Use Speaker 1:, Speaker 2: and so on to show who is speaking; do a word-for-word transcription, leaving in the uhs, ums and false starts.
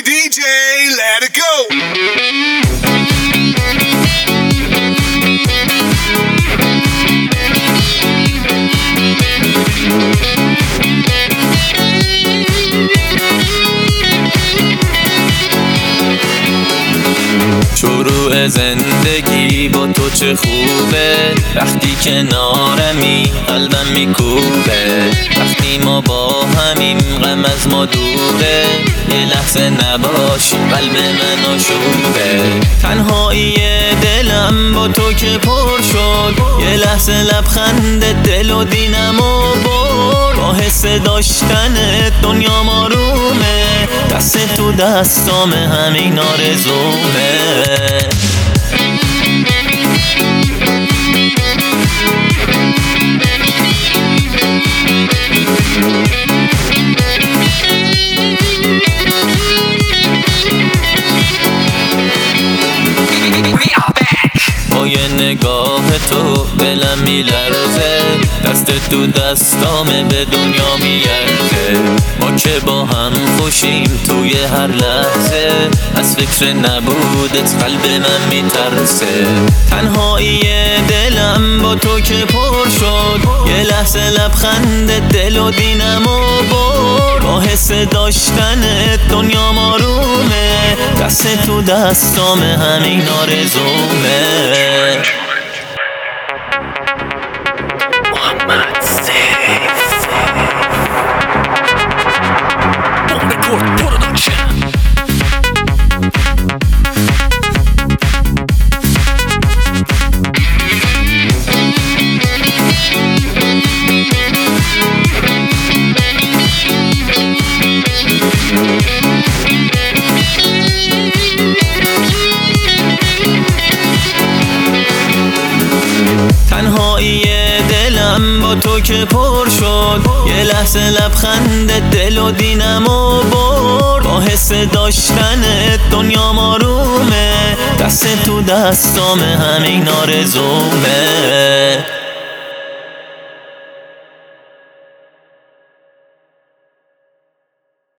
Speaker 1: دی جی let it go.
Speaker 2: شروع زندگی با تو چه خوبه، وقتی کنارمی قلبم میکوبه، وقتی ما با همیم غم از ما دوره، یه لحظه نباشی قلب من آشوبه. تنهایی دلم با تو که پر شد، یه لحظه لبخند دل و دینمو برد، با حس داشتنت دنیا آرومه، دست تو دستام همین آرزومه. با یه نگاه تو دلم میلرزه، دست تو دستامه به دنیا میارزه. ما که با هم خوشیم توی هر لحظه، از فکر نبودت قلب من میترسه. تنهایی دلم با تو که پر شد، یه لحظه لبخند دل و دینمو برد، با حس داشتنت دنیا آرومه، دست تو دستام همین آرزومه. محمد سیف تنهایی دلم با تو که پر شد، یه لحظه لبخند دل و دینمو برد، با حس داشتنت دنیا آرومه، دست تو دستام همین آرزومه.